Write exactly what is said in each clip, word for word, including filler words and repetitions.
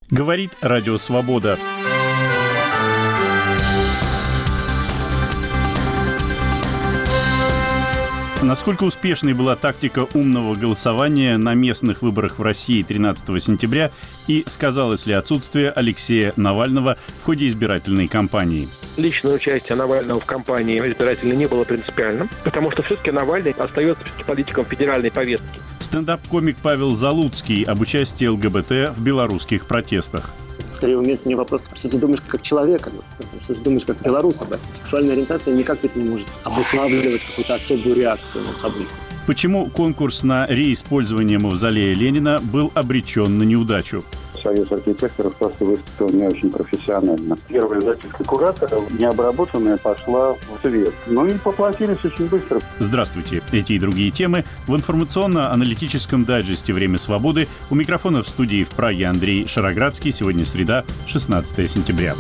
Говорит Радио Свобода. Насколько успешной была тактика умного голосования на местных выборах в России тринадцатого сентября и сказалось ли отсутствие Алексея Навального в ходе избирательной кампании? Личное участие Навального в кампании избирательной не было принципиальным, потому что все-таки Навальный остается политиком федеральной повестки. Стендап-комик Павел Залуцкий об участии ЛГБТ в белорусских протестах. Скорее уместнее вопрос, что ты думаешь как человек, что ты думаешь как белорус об этом. Сексуальная ориентация никак не может обуславливать какую-то особую реакцию на события. Почему конкурс на реиспользование мавзолея Ленина был обречен на неудачу? Союз архитекторов просто выступил не очень профессионально. Первая записка куратора, необработанная, пошла в свет. Ну и поплатились очень быстро. Здравствуйте. Эти и другие темы в информационно-аналитическом дайджесте «Время свободы». У микрофона в студии в Праге Андрей Шароградский. Сегодня среда, шестнадцатого сентября.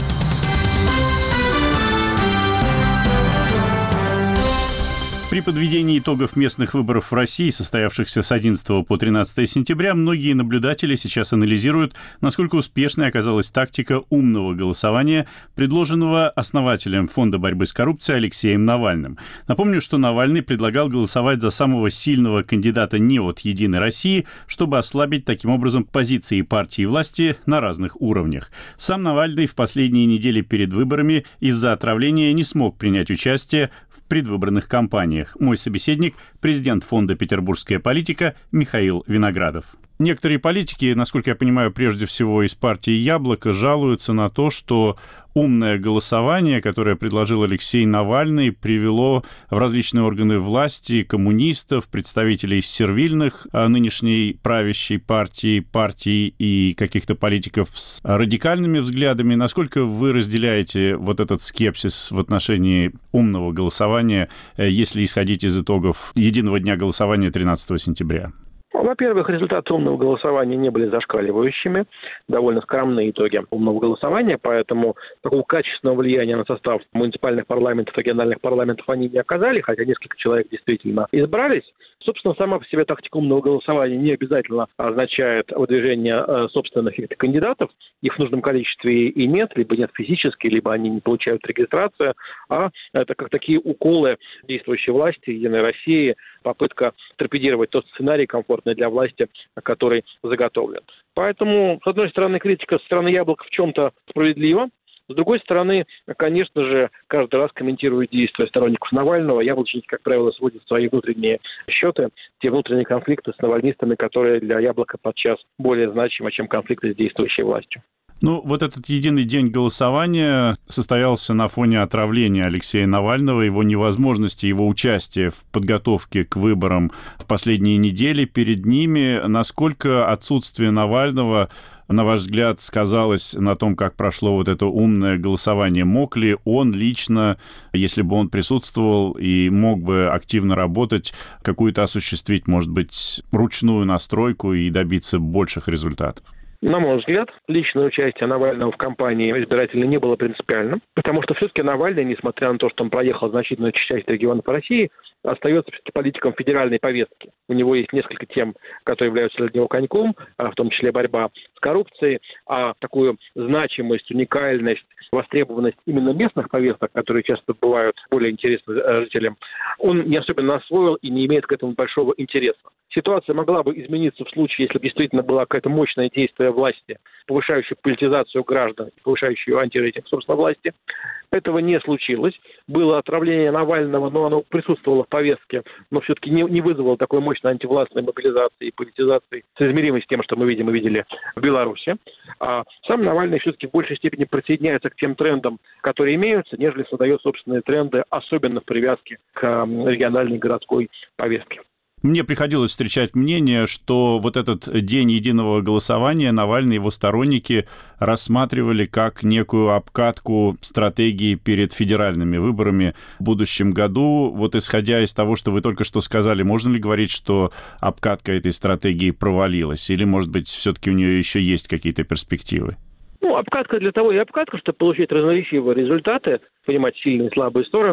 При подведении итогов местных выборов в России, состоявшихся с одиннадцатого по тринадцатое сентября, многие наблюдатели сейчас анализируют, насколько успешной оказалась тактика умного голосования, предложенного основателем Фонда борьбы с коррупцией Алексеем Навальным. Напомню, что Навальный предлагал голосовать за самого сильного кандидата не от «Единой России», чтобы ослабить таким образом позиции партии и власти на разных уровнях. Сам Навальный в последние недели перед выборами из-за отравления не смог принять участие в предвыборных кампаниях. Мой собеседник – президент фонда «Петербургская политика» Михаил Виноградов. Некоторые политики, насколько я понимаю, прежде всего из партии «Яблоко», жалуются на то, что умное голосование, которое предложил Алексей Навальный, привело в различные органы власти коммунистов, представителей сервильных нынешней правящей партии, партии и каких-то политиков с радикальными взглядами. Насколько вы разделяете вот этот скепсис в отношении умного голосования, если исходить из итогов единого дня голосования тринадцатого сентября? Во-первых, результаты умного голосования не были зашкаливающими, довольно скромные итоги умного голосования, поэтому такого качественного влияния на состав муниципальных парламентов, региональных парламентов они не оказали, хотя несколько человек действительно избрались. Собственно, сама по себе тактика умного голосования не обязательно означает выдвижение собственных кандидатов. Их в нужном количестве и нет, либо нет физически, либо они не получают регистрацию, а это как такие уколы действующей власти, Единой России, попытка торпедировать тот сценарий комфортный для власти, который заготовлен. Поэтому, с одной стороны, критика со стороны «Яблока» в чем-то справедлива. С другой стороны, конечно же, каждый раз комментируя действия сторонников Навального, яблочники, как правило, сводят свои внутренние счеты, те внутренние конфликты с навальнистами, которые для Яблока подчас более значимы, чем конфликты с действующей властью. Ну, вот этот единый день голосования состоялся на фоне отравления Алексея Навального, его невозможности, его участия в подготовке к выборам в последние недели перед ними. Насколько отсутствие Навального, на ваш взгляд, сказалось на том, как прошло вот это умное голосование? Мог ли он лично, если бы он присутствовал и мог бы активно работать, какую-то осуществить, может быть, ручную настройку и добиться больших результатов? На мой взгляд, личное участие Навального в кампании избирательной не было принципиальным, потому что все-таки Навальный, несмотря на то, что он проехал значительную часть регионов России, остается все-таки политиком федеральной повестки. У него есть несколько тем, которые являются для него коньком, в том числе борьба с коррупцией, а такую значимость, уникальность, востребованность именно местных повесток, которые часто бывают более интересны жителям, он не особенно освоил и не имеет к этому большого интереса. Ситуация могла бы измениться в случае, если бы действительно было какое-то мощное действие власти, повышающее политизацию граждан, повышающее антирейтинг, собственно, власти. Этого не случилось. Было отравление Навального, но оно присутствовало в повестке, но все-таки не, не вызвало такой мощной антивластной мобилизации и политизации, соизмеримой с тем, что мы видим и видели в Беларуси. А сам Навальный все-таки в большей степени присоединяется к тем трендам, которые имеются, нежели создает собственные тренды, особенно в привязке к региональной городской повестке. Мне приходилось встречать мнение, что вот этот день единого голосования Навальный и его сторонники рассматривали как некую обкатку стратегии перед федеральными выборами в будущем году. Вот исходя из того, что вы только что сказали, можно ли говорить, что обкатка этой стратегии провалилась? Или, может быть, все-таки у нее еще есть какие-то перспективы? Ну, обкатка для того и обкатка, чтобы получить разноречивые результаты, понимать сильные и слабые стороны,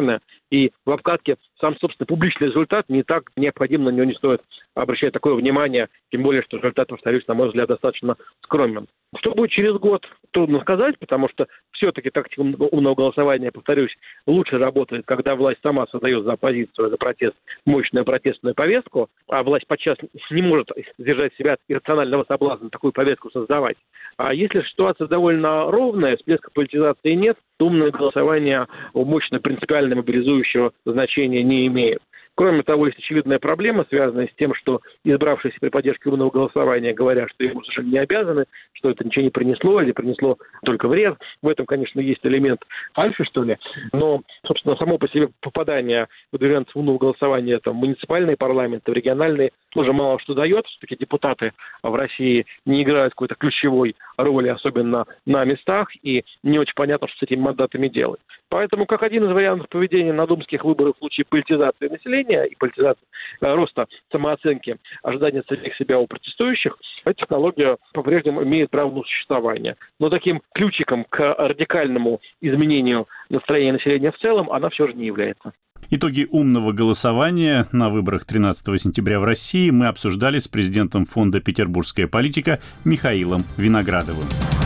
И в обкатке сам, собственно, публичный результат не так необходим, на него не стоит обращать такое внимание, тем более, что результат, повторюсь, на мой взгляд, достаточно скромен. Что будет через год, трудно сказать, потому что все-таки тактика умного голосования, повторюсь, лучше работает, когда власть сама создает за оппозицию, за протест мощную протестную повестку, а власть подчас не может сдержать себя от иррационального соблазна такую повестку создавать. А если ситуация довольно ровная, всплеска политизации нет, умное голосование мощно принципиально мобилизующего значения не имеет. Кроме того, есть очевидная проблема, связанная с тем, что избравшиеся при поддержке умного голосования говорят, что ему совершенно не обязаны, что это ничего не принесло или принесло только вред. В этом, конечно, есть элемент альфа, что ли. Но, собственно, само по себе попадание выдвиженцев умного голосования там, в муниципальные парламенты, в региональные, тоже мало что дает. Все-таки депутаты в России не играют какой-то ключевой роли, особенно на местах, и не очень понятно, что с этими мандатами делать. Поэтому, как один из вариантов поведения на думских выборах в случае политизации населения и политизации э, роста самооценки, ожидания самих себя у протестующих, эта технология по-прежнему имеет право на существование. Но таким ключиком к радикальному изменению настроения населения в целом она все же не является. Итоги умного голосования на выборах тринадцатого сентября в России мы обсуждали с президентом фонда «Петербургская политика» Михаилом Виноградовым.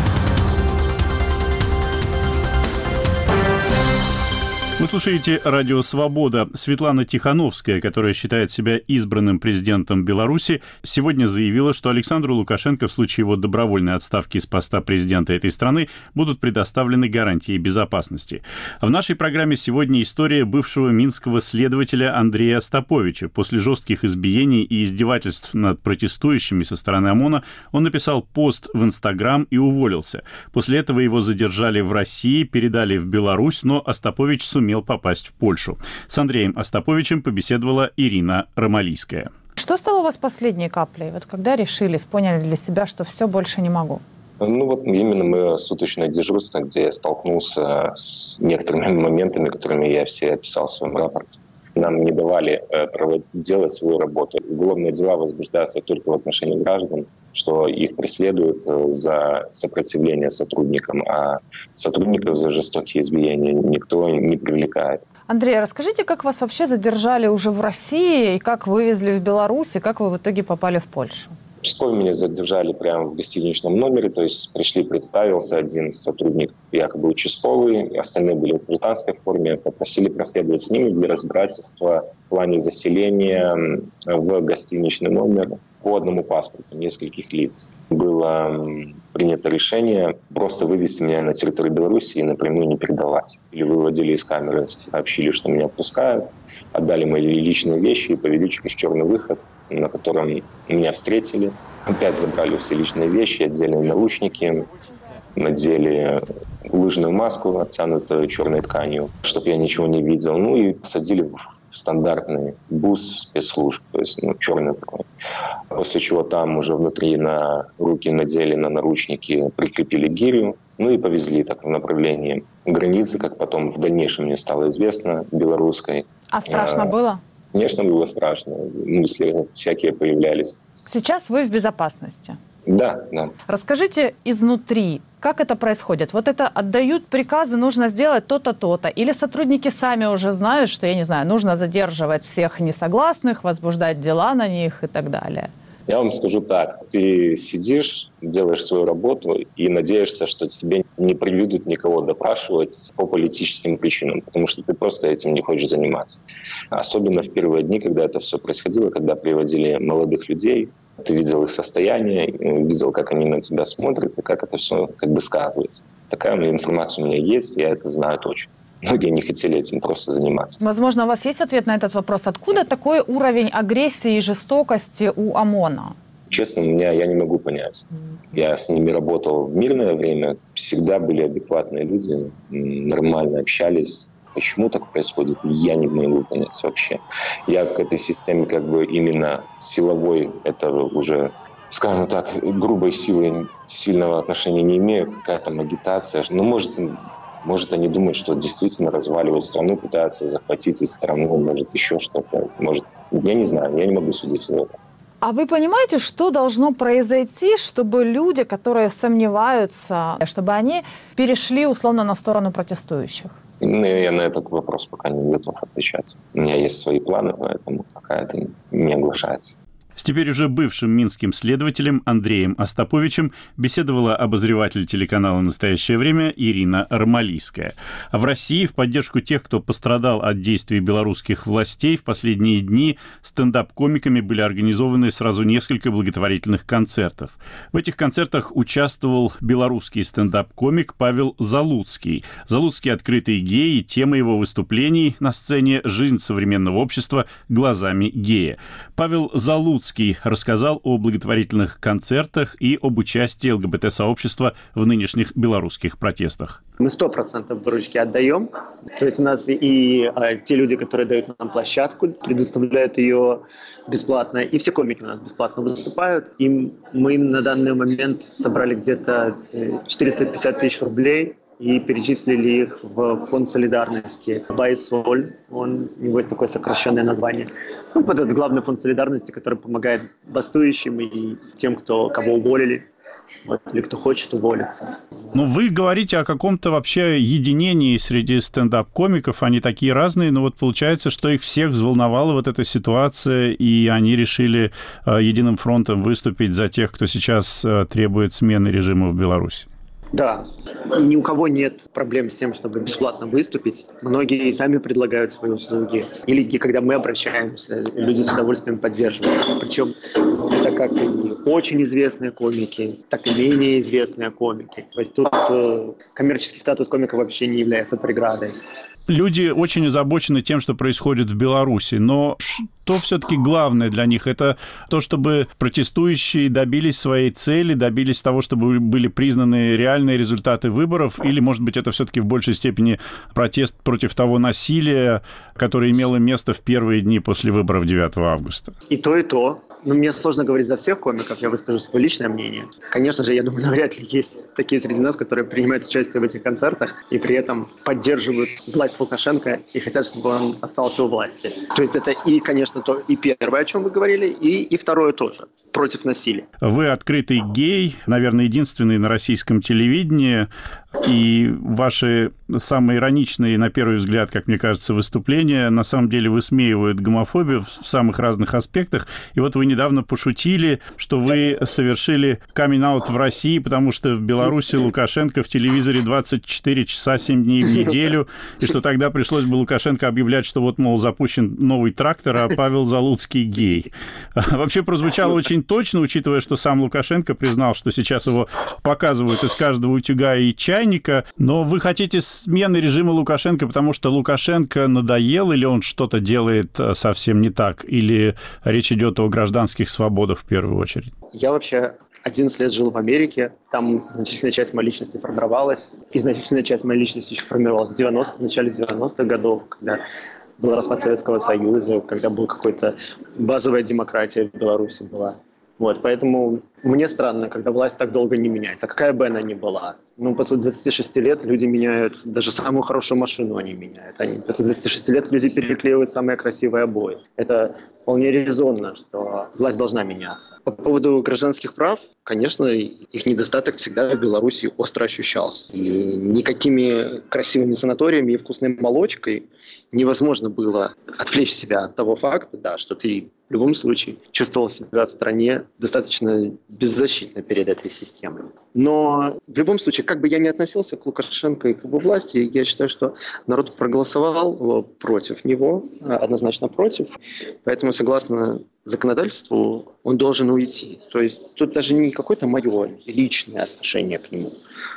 Вы слушаете «Радио Свобода». Светлана Тихановская, которая считает себя избранным президентом Беларуси, сегодня заявила, что Александру Лукашенко в случае его добровольной отставки с поста президента этой страны будут предоставлены гарантии безопасности. В нашей программе сегодня история бывшего минского следователя Андрея Остаповича. После жестких избиений и издевательств над протестующими со стороны ОМОНа он написал пост в Инстаграм и уволился. После этого его задержали в России, передали в Беларусь, но Остапович сумел попасть в Польшу. С Андреем Остаповичем побеседовала Ирина Ромалийская. Что стало у вас последней каплей? Вот когда решились, поняли для себя, что все, больше не могу? Ну вот именно мое суточное дежурство, где я столкнулся с некоторыми моментами, которыми я все описал в своем рапорте. Нам не давали э, делать свою работу. Уголовные дела возбуждаются только в отношении граждан, что их преследуют за сопротивление сотрудникам, а сотрудников за жестокие избиения никто не привлекает. Андрей, расскажите, как вас вообще задержали уже в России, и как вывезли в Беларусь, и как вы в итоге попали в Польшу? Вскоре меня задержали прямо в гостиничном номере, то есть пришли, представился один сотрудник, якобы участковый, остальные были в гражданской форме, попросили проследовать с ними для разбирательства в плане заселения в гостиничный номер по одному паспорту нескольких лиц. Было принято решение просто вывести меня на территорию Беларуси и напрямую не передавать. Или выводили из камеры, сообщили, что меня отпускают, отдали мои личные вещи и повели через черный выход, на котором меня встретили. Опять забрали все личные вещи, отдельные наручники, надели лыжную маску, обтянутую черной тканью, чтобы я ничего не видел. Ну и посадили в стандартный бус спецслужб, то есть ну, черный такой. После чего там уже внутри на руки надели, на наручники прикрепили гирю, ну и повезли так в направлении границы, как потом в дальнейшем мне стало известно, белорусской. А страшно а, было? Конечно, было страшно. Мысли всякие появлялись. Сейчас вы в безопасности? Да, да. Расскажите изнутри, как это происходит? Вот это отдают приказы, нужно сделать то-то, то-то. Или сотрудники сами уже знают, что, я не знаю, нужно задерживать всех несогласных, возбуждать дела на них и так далее? Я вам скажу так. Ты сидишь, делаешь свою работу и надеешься, что тебе не приведут никого допрашивать по политическим причинам, потому что ты просто этим не хочешь заниматься. Особенно в первые дни, когда это все происходило, когда приводили молодых людей, ты видел их состояние, видел, как они на тебя смотрят и как это все как бы сказывается. Такая информация у меня есть, я это знаю точно. Многие не хотели этим просто заниматься. Возможно, у вас есть ответ на этот вопрос. Откуда такой уровень агрессии и жестокости у ОМОНа? Честно, у меня, я не могу понять. Я с ними работал в мирное время. Всегда были адекватные люди, нормально общались. Почему так происходит, я не могу понять вообще. Я к этой системе как бы именно силовой, это уже, скажем так, грубой силой сильного отношения не имею. Какая-то агитация. Ну, может... Может, они думают, что действительно разваливают страну, пытаются захватить из страны, может, еще что-то. Может, я не знаю, я не могу судить об этом. А вы понимаете, что должно произойти, чтобы люди, которые сомневаются, чтобы они перешли условно на сторону протестующих? Ну, я на этот вопрос пока не готов отвечать. У меня есть свои планы, поэтому пока это не оглашается. С теперь уже бывшим минским следователем Андреем Остаповичем беседовала обозреватель телеканала «Настоящее время» Ирина Армалийская. А в России в поддержку тех, кто пострадал от действий белорусских властей, в последние дни стендап-комиками были организованы сразу несколько благотворительных концертов. В этих концертах участвовал белорусский стендап-комик Павел Залуцкий. Залуцкий – открытый гей, и тема его выступлений на сцене «Жизнь современного общества глазами гея». Павел Залуцкий рассказал о благотворительных концертах и об участии ЛГБТ-сообщества в нынешних белорусских протестах. Мы сто процентов выручки отдаем. То есть у нас и а, те люди, которые дают нам площадку, предоставляют ее бесплатно. И все комики у нас бесплатно выступают. И мы на данный момент собрали где-то четыреста пятьдесят тысяч рублей и перечислили их в фонд солидарности Байсоль. Он, у него есть такое сокращенное название. Ну, вот этот главный фонд солидарности, который помогает бастующим и тем, кто, кого уволили, вот, или кто хочет уволиться. Ну, вы говорите о каком-то вообще единении среди стендап-комиков. Они такие разные, но вот получается, что их всех взволновала вот эта ситуация, и они решили э, единым фронтом выступить за тех, кто сейчас э, требует смены режима в Беларуси. Да, ни у кого нет проблем с тем, чтобы бесплатно выступить. Многие и сами предлагают свои услуги. Или когда мы обращаемся, люди с удовольствием поддерживают. Причем это как и очень известные комики, так и менее известные комики. То есть тут э, коммерческий статус комика вообще не является преградой. Люди очень озабочены тем, что происходит в Беларуси, но что все-таки главное для них? Это то, чтобы протестующие добились своей цели, добились того, чтобы были признаны реальные результаты выборов, или, может быть, это все-таки в большей степени протест против того насилия, которое имело место в первые дни после выборов девятого августа? И то, и то. Ну, мне сложно говорить за всех комиков, я выскажу свое личное мнение. Конечно же, я думаю, навряд ли есть такие среди нас, которые принимают участие в этих концертах и при этом поддерживают власть Лукашенко и хотят, чтобы он остался у власти. То есть это и, конечно, то и первое, о чем вы говорили, и, и второе тоже, против насилия. Вы открытый гей, наверное, единственный на российском телевидении, и ваши самые ироничные, на первый взгляд, как мне кажется, выступления на самом деле высмеивают гомофобию в самых разных аспектах. И вот вы недавно пошутили, что вы совершили камин-аут в России, потому что в Беларуси Лукашенко в телевизоре двадцать четыре часа семь дней в неделю, и что тогда пришлось бы Лукашенко объявлять, что вот, мол, запущен новый трактор, а Павел Залуцкий гей. Вообще прозвучало очень точно, учитывая, что сам Лукашенко признал, что сейчас его показывают из каждого утюга и чайника, но вы хотите смены режима Лукашенко, потому что Лукашенко надоел, или он что-то делает совсем не так, или речь идет о гражданских свободах в первую очередь? Я вообще одиннадцать лет жил в Америке, там значительная часть моей личности формировалась, и значительная часть моей личности еще формировалась в девяностых, в начале девяностых годов, когда был распад Советского Союза, когда была какая-то базовая демократия в Беларуси была. Вот, поэтому мне странно, когда власть так долго не меняется. Какая бы она ни была. Ну, после двадцати шести лет люди меняют, даже самую хорошую машину они меняют. Они, после двадцати шести лет люди переклеивают самые красивые обои. Это вполне резонно, что власть должна меняться. По поводу гражданских прав, конечно, их недостаток всегда в Беларуси остро ощущался. И никакими красивыми санаториями и вкусной молочкой невозможно было отвлечь себя от того факта, да, что ты в любом случае чувствовал себя в стране достаточно беззащитно перед этой системой. Но в любом случае, как бы я ни относился к Лукашенко и к его власти, я считаю, что народ проголосовал против него, однозначно против. Поэтому, согласно законодательству, он должен уйти. То есть тут даже не какое-то мое личное отношение к нему,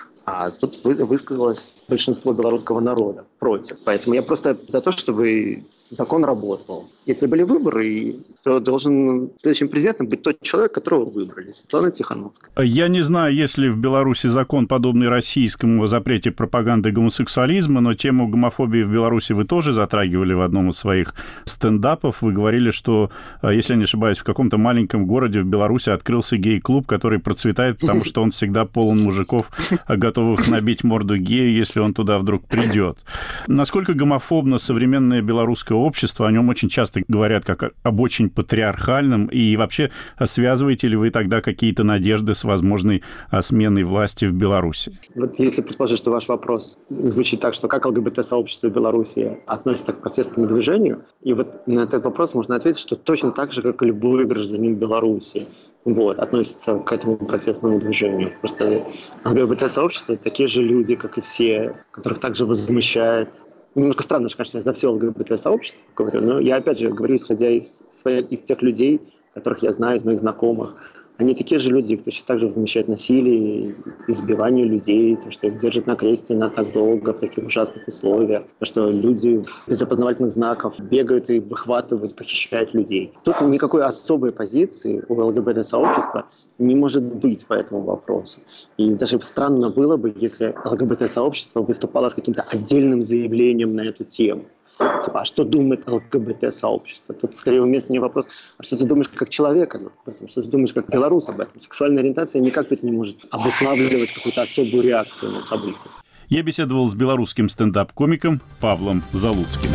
а тут высказалось большинство белорусского народа против. Поэтому я просто за то, чтобы закон работал. Если были выборы, то должен следующим президентом быть тот человек, которого выбрали, Светлана Тихановская. Я не знаю, есть ли в Беларуси закон, подобный российскому, о запрете пропаганды гомосексуализма, но тему гомофобии в Беларуси вы тоже затрагивали в одном из своих стендапов. Вы говорили, что, если я не ошибаюсь, в каком-то маленьком городе в Беларуси открылся гей-клуб, который процветает, потому что он всегда полон мужиков, готовых набить морду гею, если он туда вдруг придет. Насколько гомофобно современное белорусское общество, о нем очень часто часто говорят как об очень патриархальном. И вообще, связываете ли вы тогда какие-то надежды с возможной сменой власти в Беларуси? Вот если предположить, что ваш вопрос звучит так, что как ЛГБТ-сообщество в Беларуси относится к протестному движению, и вот на этот вопрос можно ответить, что точно так же, как и любой гражданин Беларуси, вот, относится к этому протестному движению. Просто ЛГБТ-сообщество — это такие же люди, как и все, которых также возмущает. Немножко странно, что, конечно, я за все ЛГБТ-сообщество говорю, но я, опять же, говорю, исходя из, своих, из тех людей, которых я знаю, из моих знакомых. Они такие же люди, кто точно так же возмущает насилие, избивание людей, то, что их держат на кресте на так долго, в таких ужасных условиях, то, что люди без опознавательных знаков бегают и выхватывают, похищают людей. Тут никакой особой позиции у ЛГБТ-сообщества не может быть по этому вопросу. И даже странно было бы, если ЛГБТ-сообщество выступало с каким-то отдельным заявлением на эту тему. Типа, а что думает ЛГБТ-сообщество? Тут скорее уместнее вопрос, а что ты думаешь как человек об этом? Что ты думаешь как белорус об этом? Сексуальная ориентация никак тут не может обуславливать какую-то особую реакцию на события. Я беседовал с белорусским стендап-комиком Павлом Залуцким.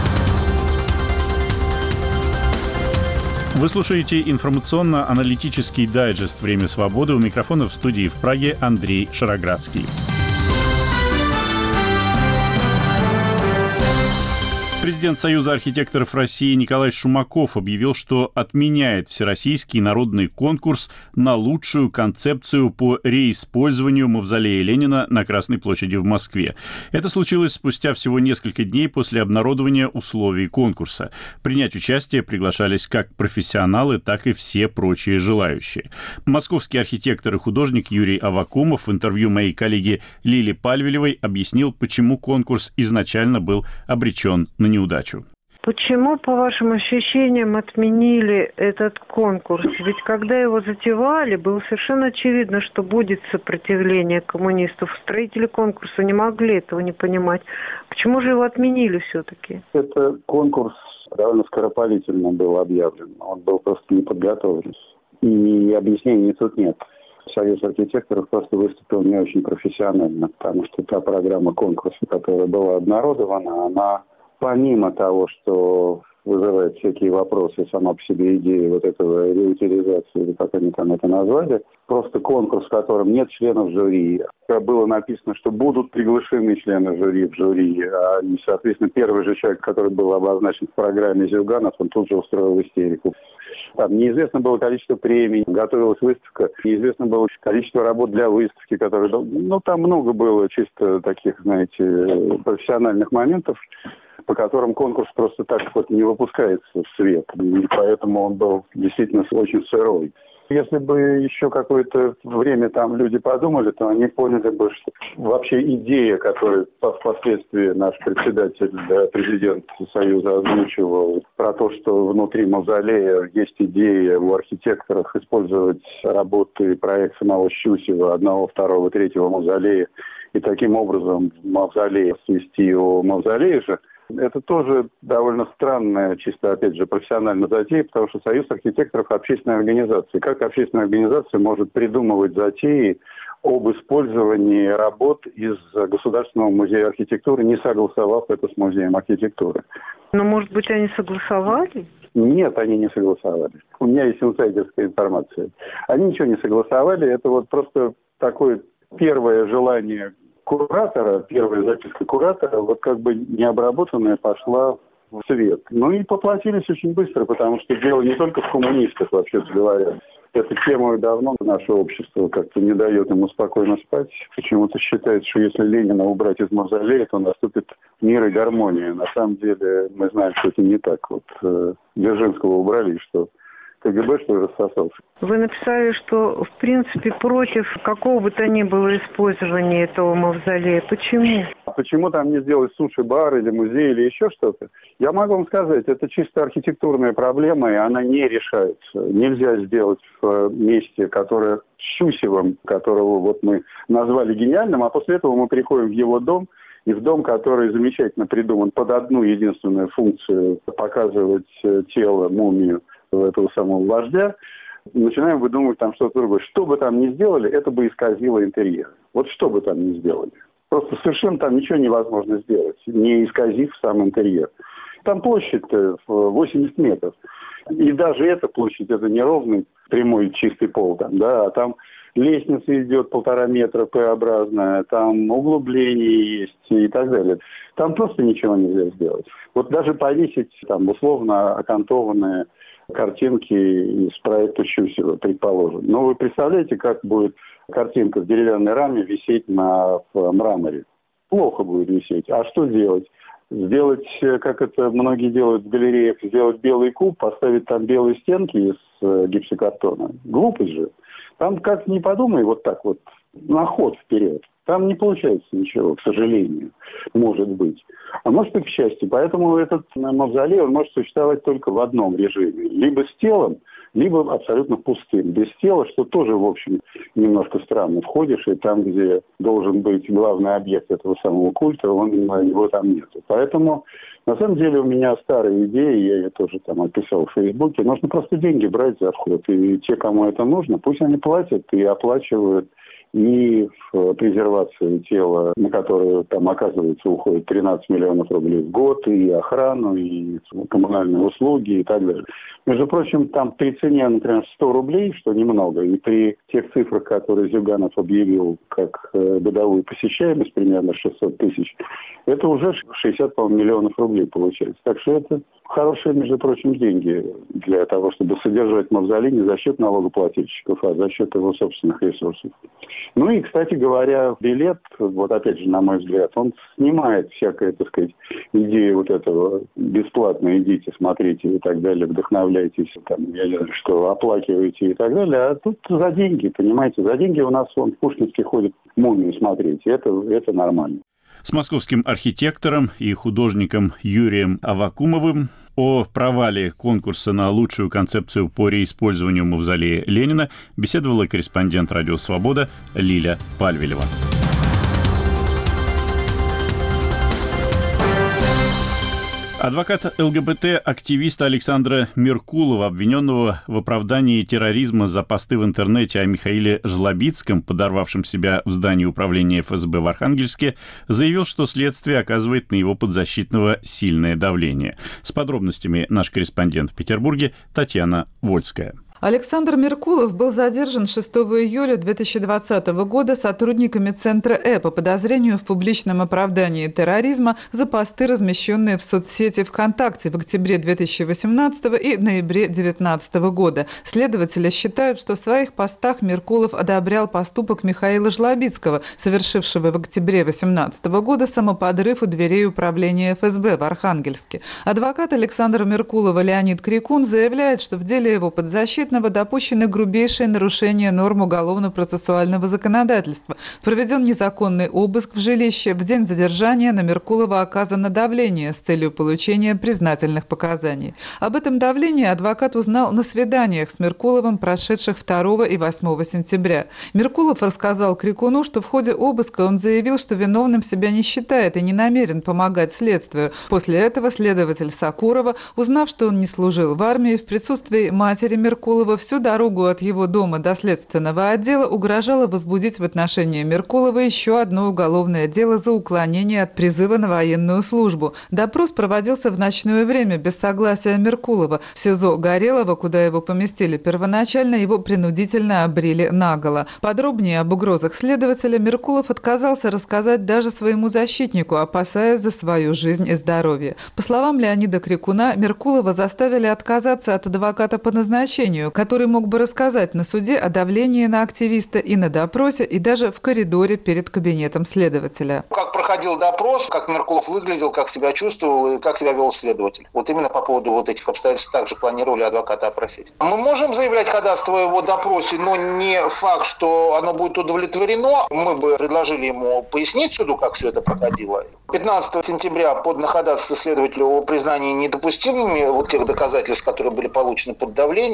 Вы слушаете информационно-аналитический дайджест «Время свободы». У микрофона в студии в Праге Андрей Шароградский. Президент Союза архитекторов России Николай Шумаков объявил, что отменяет всероссийский народный конкурс на лучшую концепцию по реиспользованию мавзолея Ленина на Красной площади в Москве. Это случилось спустя всего несколько дней после обнародования условий конкурса. Принять участие приглашались как профессионалы, так и все прочие желающие. Московский архитектор и художник Юрий Аввакумов в интервью моей коллеги Лили Пальвелевой объяснил, почему конкурс изначально был обречен на неудачу. Почему, по вашим ощущениям, отменили этот конкурс? Ведь когда его затевали, было совершенно очевидно, что будет сопротивление коммунистов. Строители конкурса не могли этого не понимать. Почему же его отменили все-таки? Это конкурс довольно скоропалительно был объявлен. Он был просто не подготовлен. И объяснений тут нет. Союз архитекторов просто выступил не очень профессионально, потому что та программа конкурса, которая была обнародована, она помимо того, что вызывает всякие вопросы, сама по себе идея вот этого реутилизации, или как они там это назвали, просто конкурс, в котором нет членов жюри. Было написано, что будут приглашены члены жюри в жюри, а, соответственно, первый же человек, который был обозначен в программе Зюганов, он тут же устроил истерику. Там неизвестно было количество премий, готовилась выставка, неизвестно было количество работ для выставки, которые... Ну, там много было чисто таких, знаете, профессиональных моментов, по которым конкурс просто так вот не выпускается в свет. И поэтому он был действительно очень сырой. Если бы еще какое-то время там люди подумали, то они поняли бы, что вообще идея, которую впоследствии наш председатель, да, президент Союза озвучивал, про то, что внутри мавзолея есть идея у архитекторов использовать работы и проект самого Щусева, одного, второго, третьего мавзолея, и таким образом мавзолей свести у мавзолея же, это тоже довольно странная, чисто, опять же, профессиональная затея, потому что Союз архитекторов – общественная организация. Как общественная организация может придумывать затеи об использовании работ из Государственного музея архитектуры, не согласовав это с музеем архитектуры? Но, может быть, они согласовали? Нет, они не согласовали. У меня есть инсайдерская информация. Они ничего не согласовали. Это вот просто такое первое желание куратора, первая записка куратора, вот как бы необработанная, пошла в свет. Ну и поплатились очень быстро, потому что дело не только в коммунистах, вообще-то говоря. Эта тема давно наше общество как-то не дает ему спокойно спать. Почему-то считает, что если Ленина убрать из мавзолея, то наступит мир и гармония. На самом деле мы знаем, что это не так. Вот э, Дзержинского убрали, что КГБ, что ли, рассосался. Вы написали, что, в принципе, против какого бы то ни было использования этого мавзолея. Почему? А почему там не сделать суши-бар или музей или еще что-то? Я могу вам сказать, это чисто архитектурная проблема, и она не решается. Нельзя сделать в месте, которое с Щусевым, которого вот мы назвали гениальным, а после этого мы приходим в его дом, и в дом, который замечательно придуман под одну единственную функцию – показывать тело, мумию этого самого вождя, начинаем выдумывать там что-то другое. Что бы там ни сделали, это бы исказило интерьер. Вот что бы там ни сделали. Просто совершенно там ничего невозможно сделать, не исказив сам интерьер. там площадь-то восемьдесят метров. И даже эта площадь, это не ровный прямой чистый пол там, да, а там лестница идет полтора метра П-образная, там углубление есть и так далее. Там просто ничего нельзя сделать. Вот даже повесить там условно окантованные картинки из проекта Щусева, предположим. Но вы представляете, как будет картинка в деревянной раме висеть на мраморе? Плохо будет висеть. А что делать? Сделать, как это многие делают в галереях, сделать белый куб, поставить там белые стенки из гипсокартона. Глупость же. Там, как ни подумай, вот так вот, на ход вперед. Там не получается ничего, к сожалению, может быть. А может и к счастью. Поэтому этот мавзолей, он может существовать только в одном режиме. Либо с телом, либо абсолютно пустым. Без тела, что тоже, в общем, немножко странно. Входишь, и там, где должен быть главный объект этого самого культа, он, его там нет. Поэтому, на самом деле, у меня старая идея, я ее тоже там описал в Фейсбуке, нужно просто деньги брать за вход. И те, кому это нужно, пусть они платят и оплачивают и в презервацию тела, на которую там, оказывается, уходит тринадцать миллионов рублей в год, и охрану, и коммунальные услуги, и так далее. Между прочим, там при цене, например, сто рублей, что немного, и при тех цифрах, которые Зюганов объявил как э, годовую посещаемость, примерно шестьсот тысяч, это уже шестьдесят, по-моему, миллионов рублей получается. Так что это хорошие, между прочим, деньги для того, чтобы содержать мавзолей не за счет налогоплательщиков, а за счет его собственных ресурсов. Ну и, кстати говоря, билет, вот опять же, на мой взгляд, он снимает всякое, так сказать, идею вот этого бесплатно идите, смотрите и так далее, вдохновляйтесь, там, я не знаю, что, оплакиваете и так далее. А тут за деньги, понимаете, за деньги у нас вон в Пушкинске ходит мумию смотреть, это, это нормально. С московским архитектором и художником Юрием Аввакумовым о провале конкурса на лучшую концепцию по реиспользованию мавзолея Ленина беседовала корреспондент «Радио Свобода» Лиля Пальвелева. Адвокат ЛГБТ-активиста Александра Меркулова, обвиненного в оправдании терроризма за посты в интернете о Михаиле Жлобицком, подорвавшем себя в здании управления эф эс бэ в Архангельске, заявил, что следствие оказывает на его подзащитного сильное давление. С подробностями наш корреспондент в Петербурге Татьяна Вольская. Александр Меркулов был задержан шестого июля две тысячи двадцатого года сотрудниками Центра Э по подозрению в публичном оправдании терроризма за посты, размещенные в соцсети ВКонтакте в октябре две тысячи восемнадцатого и ноябре две тысячи девятнадцатого года. Следователи считают, что в своих постах Меркулов одобрял поступок Михаила Жлобицкого, совершившего в октябре две тысячи восемнадцатого года самоподрыв у дверей управления эф эс бэ в Архангельске. Адвокат Александра Меркулова Леонид Крикун заявляет, что в деле его подзащитного допущены грубейшие нарушения норм уголовно-процессуального законодательства. Проведен незаконный обыск в жилище. В день задержания на Меркулова оказано давление с целью получения признательных показаний. Об этом давлении адвокат узнал на свиданиях с Меркуловым, прошедших второго и восьмого сентября. Меркулов рассказал Крикуну, что в ходе обыска он заявил, что виновным себя не считает и не намерен помогать следствию. После этого следователь Сакурова, узнав, что он не служил в армии, в присутствии матери Меркулова всю дорогу от его дома до следственного отдела угрожала возбудить в отношении Меркулова еще одно уголовное дело за уклонение от призыва на военную службу. Допрос проводился в ночное время без согласия Меркулова. В СИЗО Горелого, куда его поместили первоначально, его принудительно обрили наголо. Подробнее об угрозах следователя Меркулов отказался рассказать даже своему защитнику, опасаясь за свою жизнь и здоровье. По словам Леонида Крикуна, Меркулова заставили отказаться от адвоката по назначению, который мог бы рассказать на суде о давлении на активиста и на допросе, и даже в коридоре перед кабинетом следователя. Как проходил допрос, как Меркулов выглядел, как себя чувствовал и как себя вел следователь. Вот именно по поводу вот этих обстоятельств также планировали адвоката опросить. Мы можем заявлять ходатайство о его допросе, но не факт, что оно будет удовлетворено. Мы бы предложили ему пояснить суду, как все это проходило. пятнадцатого сентября подано ходатайство следователю о признании недопустимыми вот тех доказательств, которые были получены под давлением.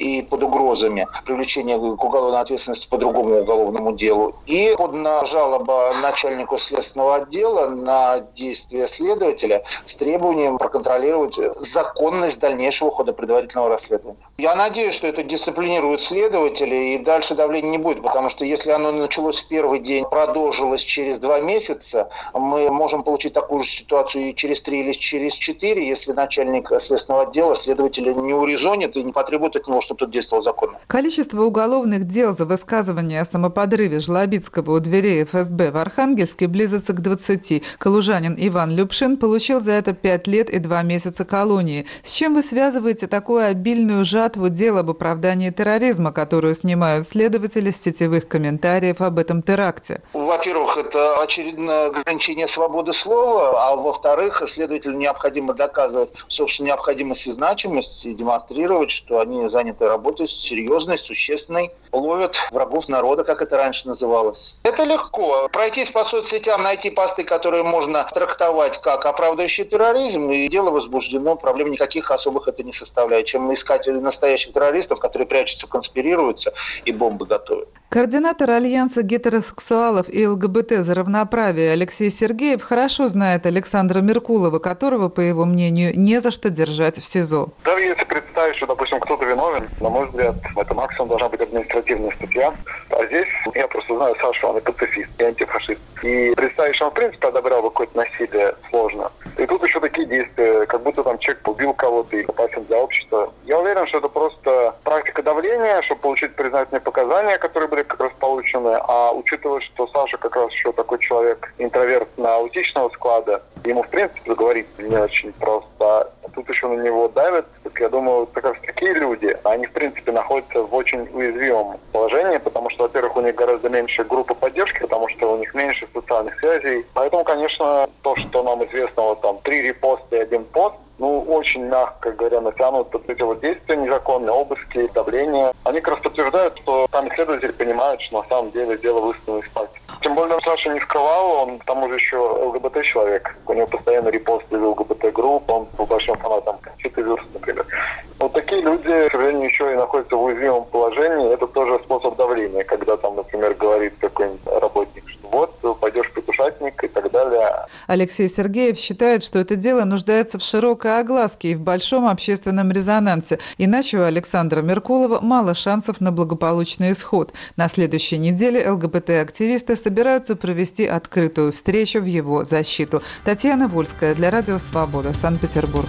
и под угрозами привлечения к уголовной ответственности по другому уголовному делу. И подана жалоба начальнику следственного отдела на действия следователя с требованием проконтролировать законность дальнейшего хода предварительного расследования. Я надеюсь, что это дисциплинирует следователей, и дальше давления не будет, потому что если оно началось в первый день, продолжилось через два месяца, мы можем получить такую же ситуацию и через три или через четыре, если начальник следственного отдела следователя не урезонит и не потребует от него, чтобы тот действовал законно. Количество уголовных дел за высказывание о самоподрыве Жлобицкого у дверей эф эс бэ в Архангельске близится к двадцати. Калужанин Иван Любшин получил за это пять лет и два месяца колонии. С чем вы связываете такую обильную жатву дел об оправдании терроризма, которую снимают следователи с сетевых комментариев об этом теракте? Во-первых, это очередное ограничение свободы слова, а во-вторых, следователю необходимо доказывать собственную необходимость и значимость и демонстрировать, что они заняты работой серьезной, существенной, ловят врагов народа, как это раньше называлось. Это легко. Пройтись по соцсетям, найти посты, которые можно трактовать как оправдывающий терроризм, и дело возбуждено, проблем никаких особых это не составляет, чем искать настоящих террористов, которые прячутся, конспирируются и бомбы готовят. Координатор Альянса гетеросексуалов и эл гэ бэ тэ за равноправие Алексей Сергеев хорошо знает Александра Меркулова, которого, по его мнению, не за что держать в СИЗО. Даже если представить, что, допустим, кто-то виновен, на мой взгляд, это максимум должна быть административная статья. А здесь я просто знаю Сашу, он и пацифист, и антифашист. И представить, что он, в принципе, одобрял бы какое-то насилие, сложно. И тут еще такие действия, как будто там человек убил кого-то и опасен для общества. Я уверен, что это просто практика давления, чтобы получить признательные показания, которые были как раз получены. А учитывая, что Саша как раз еще такой человек, интроверт на аутичного склада, ему, в принципе, говорить не очень просто. А тут еще на него давят. Я думаю, как раз такие люди, они, в принципе, находятся в очень уязвимом положении, потому что, во-первых, у них гораздо меньше группы поддержки, потому что у них меньше социальных связей. Поэтому, конечно, то, что нам известно, вот там три репоста и один пост, ну, очень мягко говоря, натянут под эти вот действия незаконные, обыски, давление. Они как раз подтверждают, что там исследователи понимают, что на самом деле дело выставлено из пальца. Тем более Саша не скрывал, он к тому же еще эл гэ бэ тэ человек. У него постоянно репосты из эл гэ бэ тэ групп, он был большим фанатом Кончиты Вюрст, например. Вот такие люди, к сожалению, еще и находятся в уязвимом положении. Это тоже способ давления, когда там, например, говорит какой-нибудь работник, что вот, пойдешь петушатник и так далее. Алексей Сергеев считает, что это дело нуждается в широкой огласке и в большом общественном резонансе. Иначе у Александра Меркулова мало шансов на благополучный исход. На следующей неделе эл гэ бэ тэ-активисты собираются провести открытую встречу в его защиту. Татьяна Вольская для Радио Свобода, Санкт-Петербург.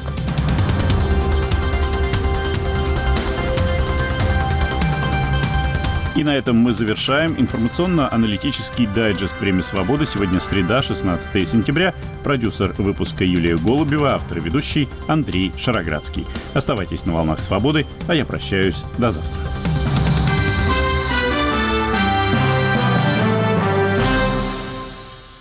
И на этом мы завершаем информационно-аналитический дайджест «Время свободы». Сегодня среда, шестнадцатое сентября. Продюсер выпуска Юлия Голубева, автор и ведущий Андрей Шароградский. Оставайтесь на волнах свободы, а я прощаюсь. До завтра.